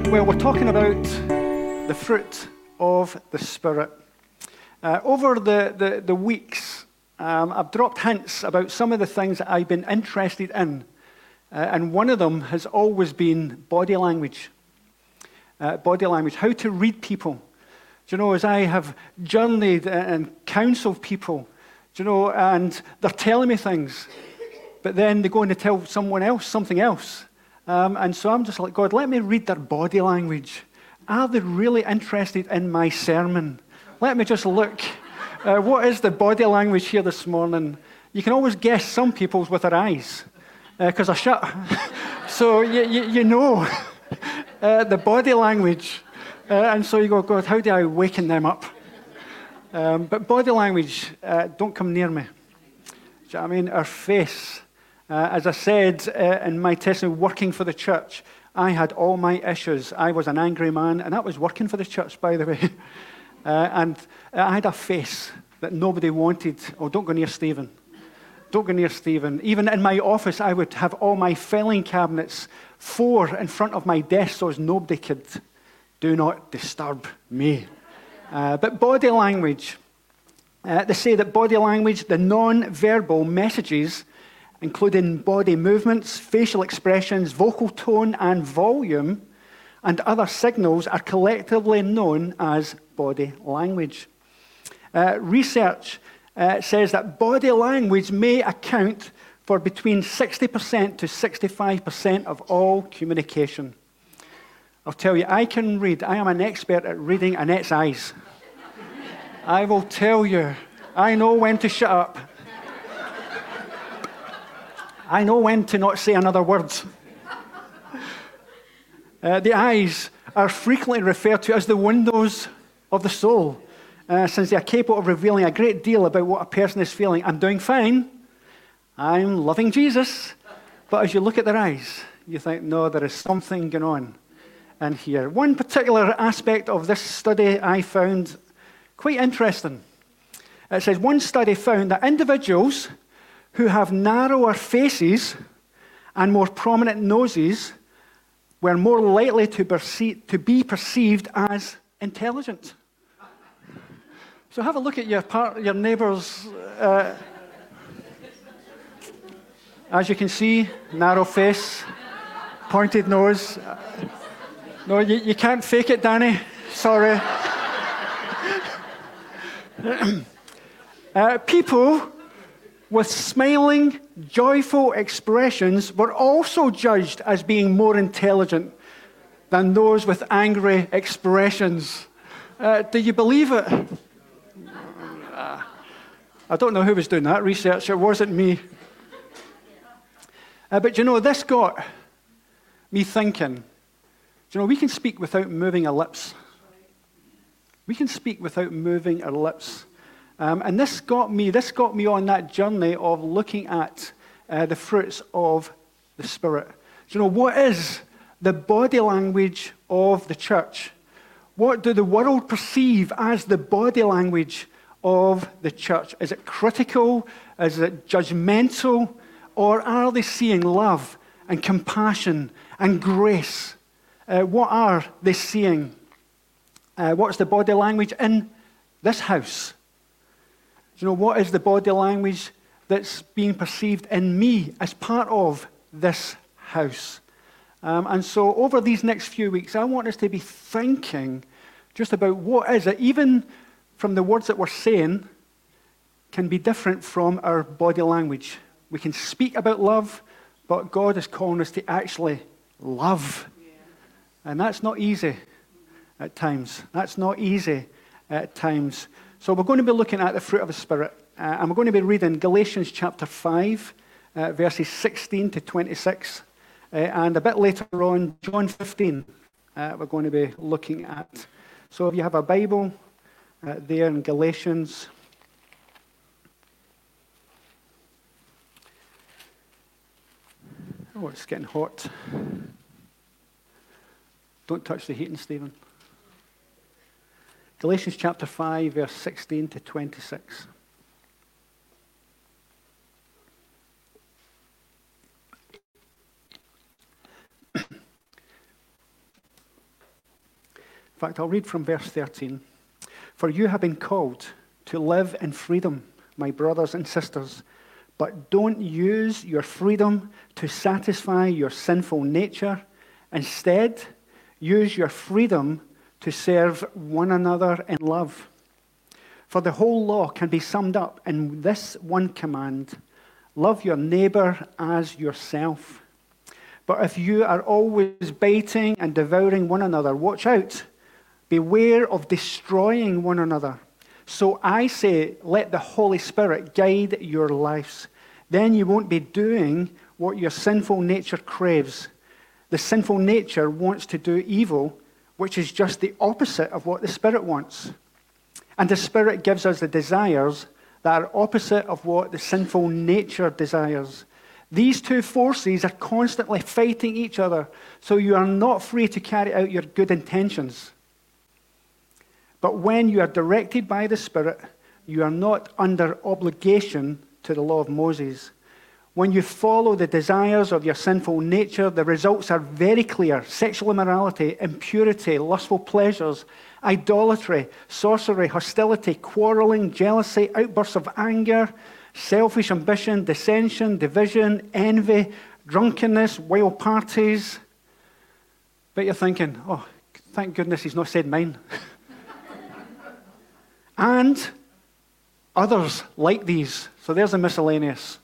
Well, we're talking about the fruit of the Spirit. Over the weeks, I've dropped hints about some of the things that I've been interested in. And one of them has always been body language. Body language, how to read people. Do you know, as I have journeyed and counseled people, do you know, and they're telling me things, but then they go on to tell someone else something else. And so I'm just like, God, let me read their body language. Are they really interested in my sermon? Let me just look. What is the body language here this morning? You can always guess some people's with their eyes, because they're shut. So you know the body language. And so you go, God, how do I waken them up? But body language, don't come near me. Do you know what I mean? Our face. As I said in my testimony, working for the church, I had all my issues. I was an angry man, and that was working for the church, by the way. And I had a face that nobody wanted. Oh, don't go near Stephen. Don't go near Stephen. Even in my office, I would have all my filing cabinets, 4 in front of my desk, so as nobody could do not disturb me. But body language. They say that body language, the non-verbal messages, including body movements, facial expressions, vocal tone and volume, and other signals are collectively known as body language. Research says that body language may account for between 60% to 65% of all communication. I'll tell you, I can read. I am an expert at reading Annette's eyes. I will tell you, I know when to shut up. I know when to not say another word. The eyes are frequently referred to as the windows of the soul, since they are capable of revealing a great deal about what a person is feeling. I'm doing fine. I'm loving Jesus. But as you look at their eyes, you think, no, there is something going on in here. One particular aspect of this study I found quite interesting. It says one study found that individuals who have narrower faces and more prominent noses were more likely to be perceived as intelligent. So have a look at your neighbours. As you can see, narrow face, pointed nose. No, you can't fake it, Danny. Sorry. People with smiling, joyful expressions were also judged as being more intelligent than those with angry expressions. Do you believe it? I don't know who was doing that research. It wasn't me. But you know, this got me thinking. You know, we can speak without moving our lips. We can speak without moving our lips. And this got me on that journey of looking at the fruits of the Spirit. You know, what is the body language of the church? What do the world perceive as the body language of the church? Is it critical? Is it judgmental? Or are they seeing love and compassion and grace? What are they seeing? What's the body language in this house? You know, what is the body language that's being perceived in me as part of this house? And so over these next few weeks, I want us to be thinking just about what is it, even from the words that we're saying, can be different from our body language. We can speak about love, but God is calling us to actually love. And that's not easy at times. That's not easy at times. So we're going to be looking at the fruit of the Spirit. And we're going to be reading Galatians chapter 5, verses 16 to 26. And a bit later on, John 15, we're going to be looking at. So if you have a Bible there in Galatians. Oh, it's getting hot. Don't touch the heating, Stephen. Galatians chapter 5, verse 16 to 26. In fact, I'll read from verse 13. For you have been called to live in freedom, my brothers and sisters, but don't use your freedom to satisfy your sinful nature. Instead, use your freedom to serve one another in love. For the whole law can be summed up in this one command: love your neighbor as yourself. But if you are always biting and devouring one another, watch out. Beware of destroying one another. So I say, let the Holy Spirit guide your lives. Then you won't be doing what your sinful nature craves. The sinful nature wants to do evil, which is just the opposite of what the Spirit wants. And the Spirit gives us the desires that are opposite of what the sinful nature desires. These two forces are constantly fighting each other, so you are not free to carry out your good intentions. But when you are directed by the Spirit, you are not under obligation to the law of Moses. When you follow the desires of your sinful nature, the results are very clear: sexual immorality, impurity, lustful pleasures, idolatry, sorcery, hostility, quarreling, jealousy, outbursts of anger, selfish ambition, dissension, division, envy, drunkenness, wild parties. But you're thinking, oh, thank goodness he's not said mine. And others like these. So there's a miscellaneous.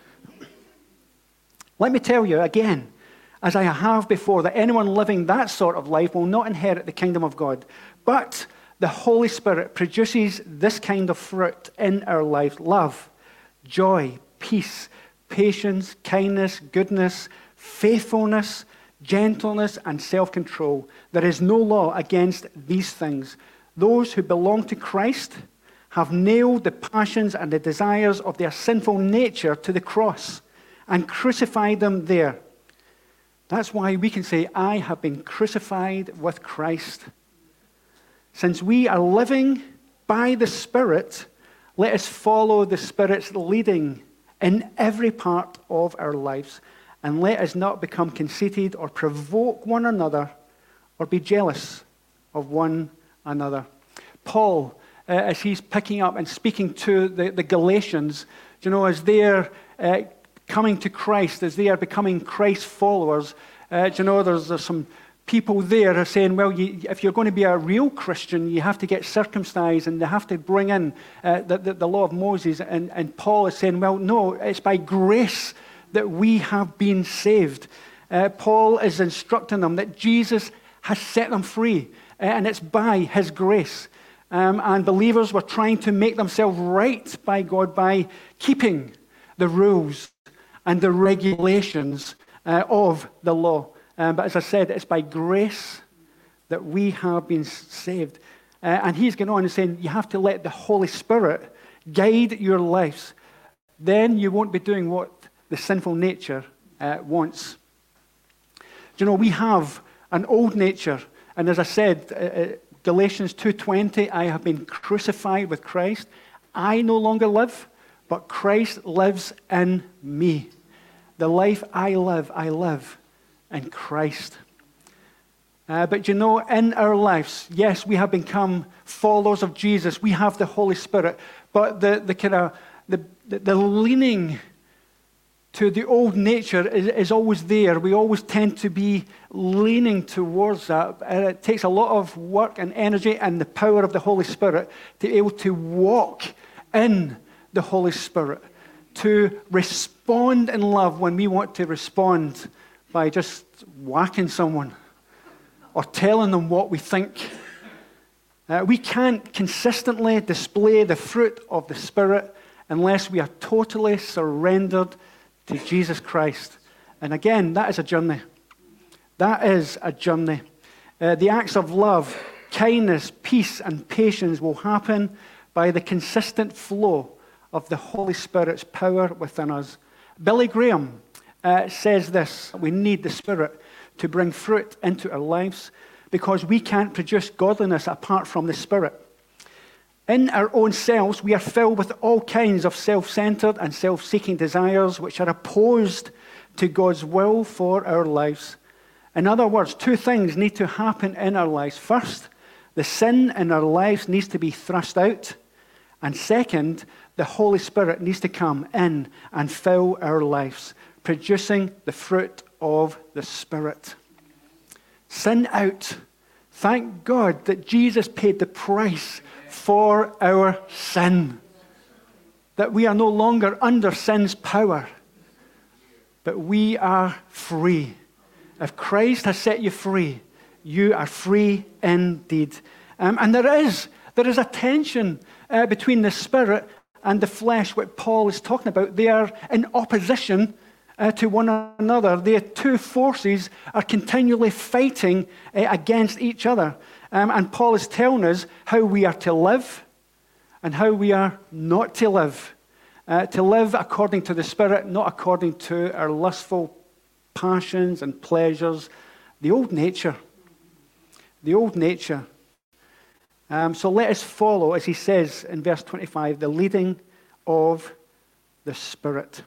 Let me tell you again, as I have before, that anyone living that sort of life will not inherit the kingdom of God. But the Holy Spirit produces this kind of fruit in our life: love, joy, peace, patience, kindness, goodness, faithfulness, gentleness, and self-control. There is no law against these things. Those who belong to Christ have nailed the passions and the desires of their sinful nature to the cross and crucified them there. That's why we can say, I have been crucified with Christ. Since we are living by the Spirit, let us follow the Spirit's leading in every part of our lives, and let us not become conceited or provoke one another or be jealous of one another. Paul, as he's picking up and speaking to the Galatians, as they're coming to Christ, as they are becoming Christ followers, there's some people there are saying, well, if you're going to be a real Christian, you have to get circumcised and they have to bring in the law of Moses. And Paul is saying, well, no, it's by grace that we have been saved. Paul is instructing them that Jesus has set them free, and it's by his grace. And believers were trying to make themselves right by God by keeping the rules and the regulations of the law. But as I said, it's by grace that we have been saved. And he's going on and saying, you have to let the Holy Spirit guide your lives. Then you won't be doing what the sinful nature wants. We have an old nature. And as I said, Galatians 2:20, I have been crucified with Christ. I no longer live, but Christ lives in me. The life I live in Christ. But in our lives, yes, we have become followers of Jesus. We have the Holy Spirit. But the leaning to the old nature is always there. We always tend to be leaning towards that. And it takes a lot of work and energy and the power of the Holy Spirit to be able to walk in the Holy Spirit, to respond in love when we want to respond by just whacking someone or telling them what we think. We can't consistently display the fruit of the Spirit unless we are totally surrendered to Jesus Christ. And again, that is a journey. That is a journey. The acts of love, kindness, peace, and patience will happen by the consistent flow of the Holy Spirit's power within us. Billy Graham says this: we need the Spirit to bring fruit into our lives because we can't produce godliness apart from the Spirit. In our own selves, we are filled with all kinds of self-centered and self-seeking desires which are opposed to God's will for our lives. In other words, two things need to happen in our lives. First, The sin in our lives needs to be thrust out. And second, the Holy Spirit needs to come in and fill our lives, producing the fruit of the Spirit. Sin out. Thank God that Jesus paid the price for our sin. That we are no longer under sin's power, but we are free. If Christ has set you free, you are free indeed. And there is a tension between the Spirit and the flesh, what Paul is talking about. They are in opposition to one another. The two forces are continually fighting against each other. And Paul is telling us how we are to live and how we are not to live. To live according to the Spirit, not according to our lustful passions and pleasures. The old nature. The old nature. So let us follow, as he says in verse 25, the leading of the Spirit.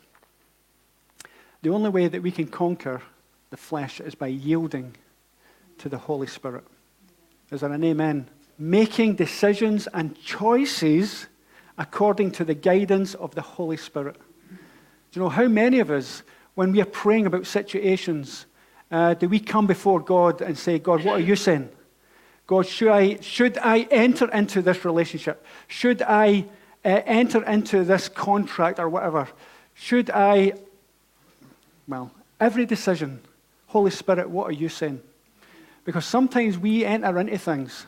The only way that we can conquer the flesh is by yielding to the Holy Spirit. Is there an amen? Making decisions and choices according to the guidance of the Holy Spirit. Do you know how many of us, when we are praying about situations, do we come before God and say, God, what are you saying? God, should I enter into this relationship? Should I enter into this contract or whatever? Should I... Well, every decision, Holy Spirit, what are you saying? Because sometimes we enter into things,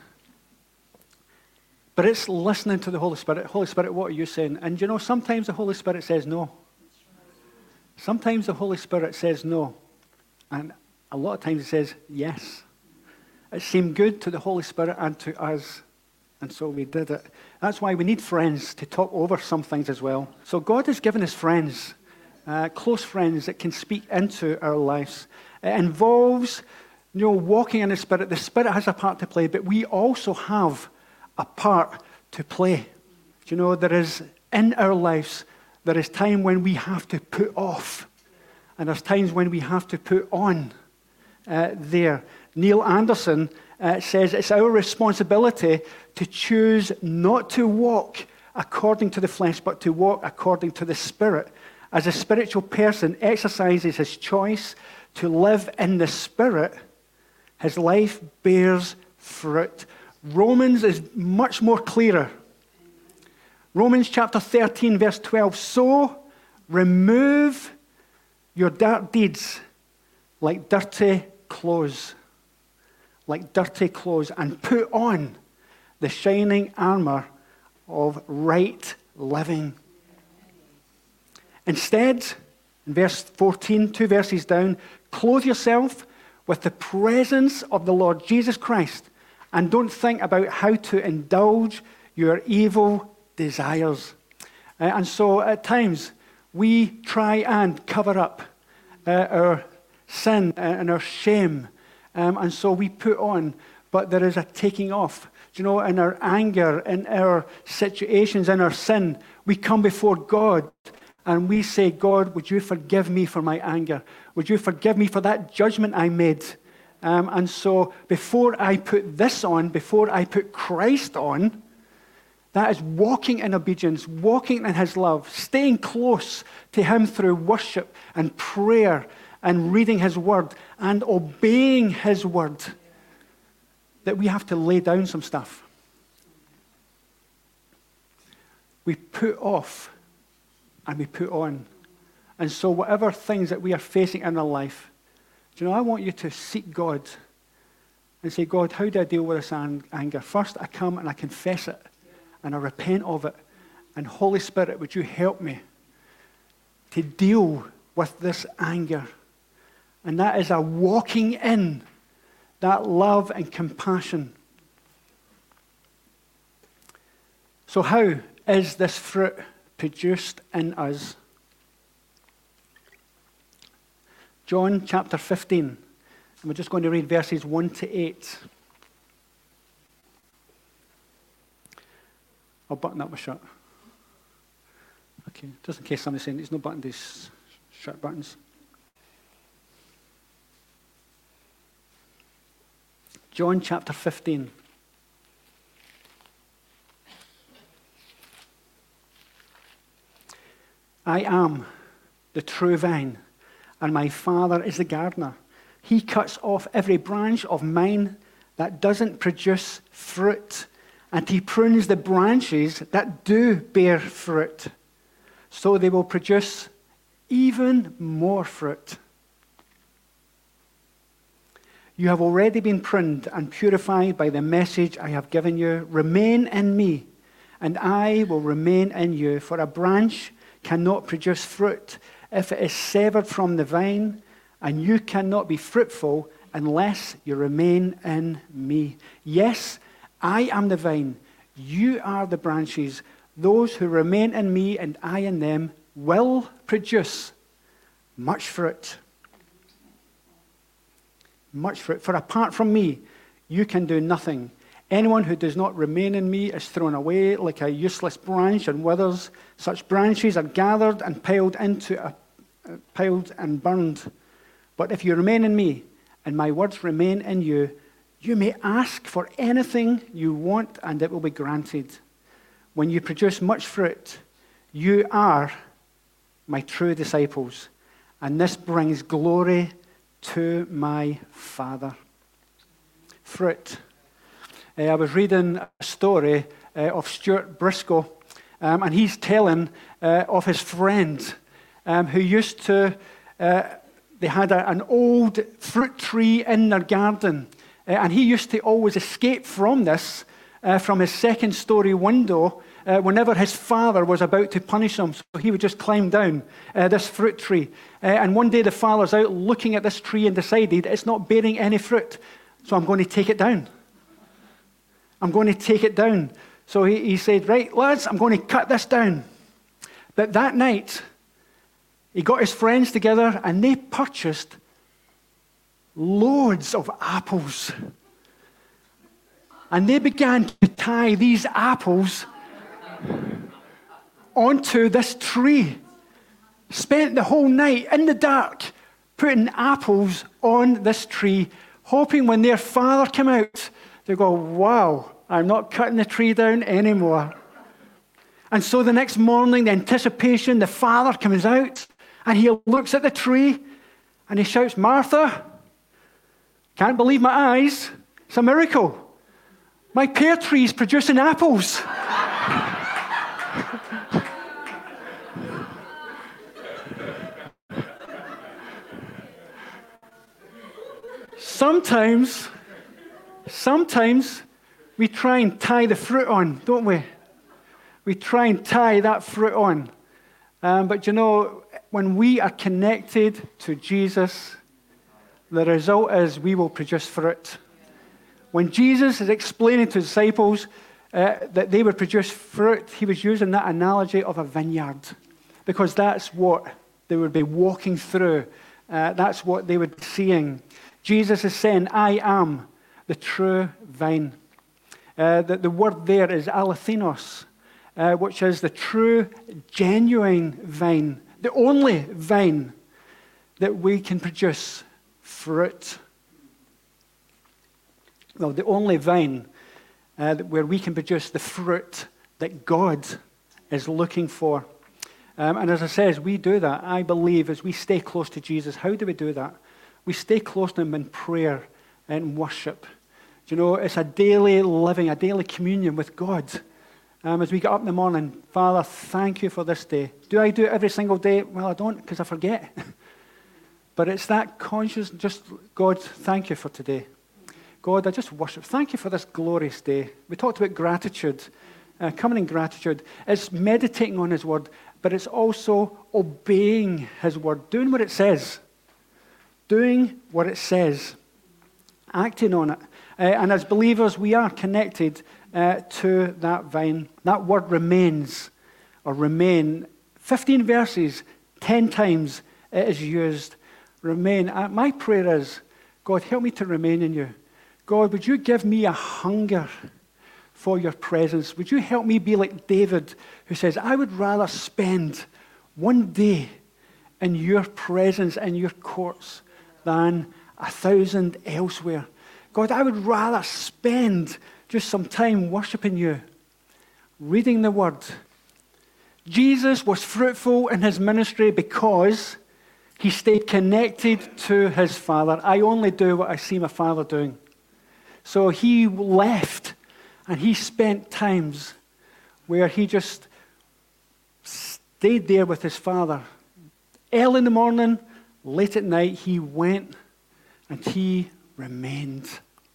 but it's listening to the Holy Spirit. Holy Spirit, what are you saying? And you know, sometimes the Holy Spirit says no. Sometimes the Holy Spirit says no. And a lot of times it says yes. It seemed good to the Holy Spirit and to us. And so we did it. That's why we need friends to talk over some things as well. So God has given us friends. Close friends that can speak into our lives. It involves, walking in the Spirit. The Spirit has a part to play, but we also have a part to play. There is, in our lives, there is time when we have to put off, and there's times when we have to put on there. Neil Anderson says it's our responsibility to choose not to walk according to the flesh, but to walk according to the Spirit. As a spiritual person exercises his choice to live in the Spirit, his life bears fruit. Romans is much more clearer. Romans chapter 13, verse 12. So remove your dark deeds like dirty clothes. Like dirty clothes, and put on the shining armor of right living. Instead, in verse 14, 2 verses down, clothe yourself with the presence of the Lord Jesus Christ, and don't think about how to indulge your evil desires. And so at times, we try and cover up our sin and our shame. And so we put on, but there is a taking off. In our anger, in our situations, in our sin, we come before God and we say, God, would you forgive me for my anger? Would you forgive me for that judgment I made? And so before I put this on, before I put Christ on, that is walking in obedience, walking in his love, staying close to him through worship and prayer and reading his word and obeying his word, that we have to lay down some stuff. We put off and we put on. And so whatever things that we are facing in our life, I want you to seek God and say, God, how do I deal with this anger? First, I come and I confess it and I repent of it. And Holy Spirit, would you help me to deal with this anger? And that is a walking in that love and compassion. So how is this fruit produced in us? John chapter 15. And we're just going to read verses 1 to 8. I'll button up my shirt. Okay, just in case somebody's saying there's no button these shirt buttons. John chapter 15. I am the true vine, and my Father is the gardener. He cuts off every branch of mine that doesn't produce fruit, and he prunes the branches that do bear fruit, so they will produce even more fruit. You have already been pruned and purified by the message I have given you. Remain in me, and I will remain in you. For a branch cannot produce fruit if it is severed from the vine, and you cannot be fruitful unless you remain in me. Yes, I am the vine. You are the branches. Those who remain in me and I in them will produce much fruit. Much fruit. For apart from me, you can do nothing. Anyone who does not remain in me is thrown away like a useless branch and withers. Such branches are gathered and piled and burned. But if you remain in me, and my words remain in you, you may ask for anything you want, and it will be granted. When you produce much fruit, you are my true disciples, and this brings glory to my Father. Fruit. I was reading a story of Stuart Briscoe, and he's telling of his friend who used to, they had an old fruit tree in their garden, and he used to always escape from this, from his second-story window, whenever his father was about to punish him. So he would just climb down this fruit tree. And one day the father's out looking at this tree and decided it's not bearing any fruit, so I'm going to take it down. I'm going to take it down. So he said, right, lads, I'm going to cut this down. But that night, he got his friends together and they purchased loads of apples. And they began to tie these apples onto this tree. Spent the whole night in the dark putting apples on this tree, hoping when their father came out, they go, wow, I'm not cutting the tree down anymore. And so the next morning, the anticipation, the father comes out and he looks at the tree and he shouts, Martha, can't believe my eyes. It's a miracle. My pear tree's producing apples. Sometimes we try and tie the fruit on, don't we? We try and tie that fruit on. But you know, when we are connected to Jesus, the result is we will produce fruit. When Jesus is explaining to disciples that they would produce fruit, he was using that analogy of a vineyard, because that's what they would be walking through. That's what they would be seeing. Jesus is saying, I am the true vine. The word there is alethinos, which is the true, genuine vine, the only vine that we can produce fruit. Well, the only vine where we can produce the fruit that God is looking for. And as I say, as we do that, I believe as we stay close to Jesus, how do we do that? We stay close to him in prayer and worship. You know, it's a daily living, a daily communion with God. As we get up in the morning, Father, thank you for this day. Do I do it every single day? Well, I don't, because I forget. But it's that conscious, just, God, thank you for today. God, I just worship. Thank you for this glorious day. We talked about gratitude, coming in gratitude. It's meditating on his word, but it's also obeying his word, doing what it says. Doing what it says. Acting on it. And as believers, we are connected to that vine. That word remains, or remain. 15 verses, 10 times it is used. Remain. My prayer is, God, help me to remain in you. God, would you give me a hunger for your presence? Would you help me be like David, who says, I would rather spend one day in your presence, in your courts, than 1,000 elsewhere. God, I would rather spend just some time worshiping you, reading the word, Jesus was fruitful in his ministry because he stayed connected to his Father. I only do what I see my Father doing. So he left and he spent times where he just stayed there with his Father. Early in the morning, late at night, he went and he remained.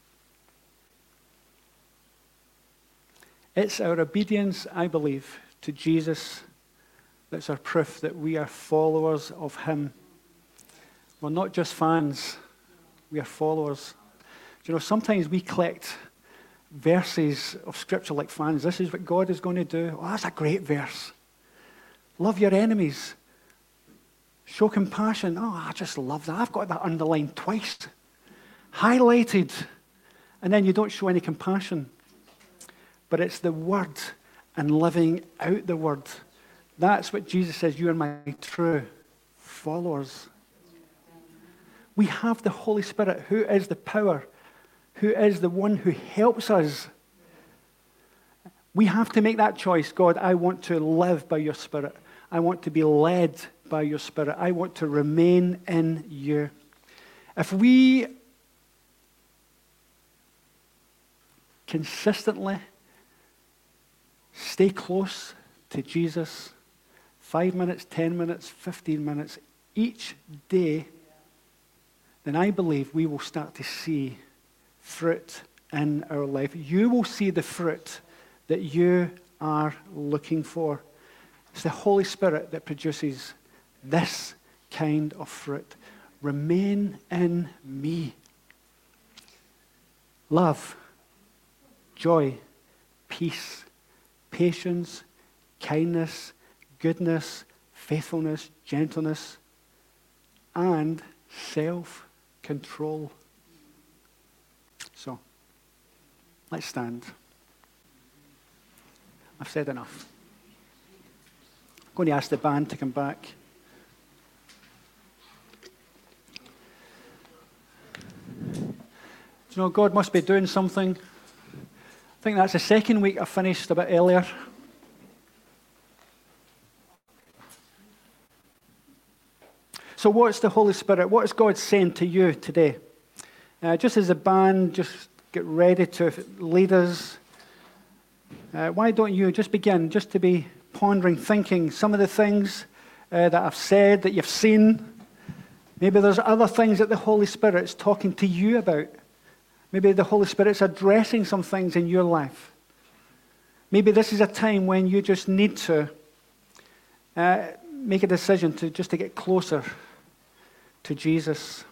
It's our obedience, I believe, to Jesus that's our proof that we are followers of him. We're not just fans, we are followers. Do you know, sometimes we collect verses of Scripture like fans. This is what God is going to do. Oh, that's a great verse. Love your enemies. Show compassion. Oh, I just love that. I've got that underlined twice. Highlighted. And then you don't show any compassion. But it's the Word and living out the Word. That's what Jesus says, you are my true followers. We have the Holy Spirit, who is the power, who is the one who helps us. We have to make that choice. God, I want to live by your Spirit. I want to be led by your Spirit. I want to remain in you. If we consistently stay close to Jesus, 5 minutes, 10 minutes, 15 minutes each day, then I believe we will start to see fruit in our life. You will see the fruit that you are looking for. It's the Holy Spirit that produces this kind of fruit. Remain in me. Love, joy, peace, patience, kindness, goodness, faithfulness, gentleness, and self-control. So, let's stand. I've said enough. I'm going to ask the band to come back. Do you know, God must be doing something. I think that's the second week I finished a bit earlier. So what's the Holy Spirit? What is God saying to you today? Just as a band, just get ready to lead us. Why don't you just begin just to be pondering, thinking some of the things that I've said, that you've seen. Maybe there's other things that the Holy Spirit's talking to you about. Maybe the Holy Spirit's addressing some things in your life. Maybe this is a time when you just need to make a decision to get closer to Jesus.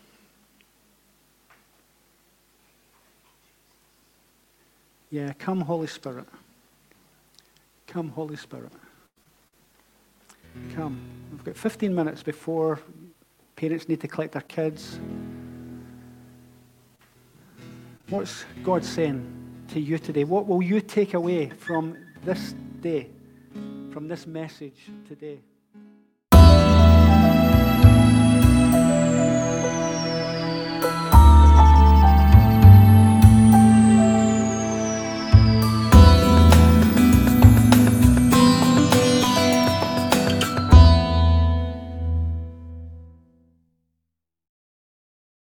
Yeah, come Holy Spirit. Come Holy Spirit. Come. We've got 15 minutes before parents need to collect their kids. What's God saying to you today? What will you take away from this day, from this message today?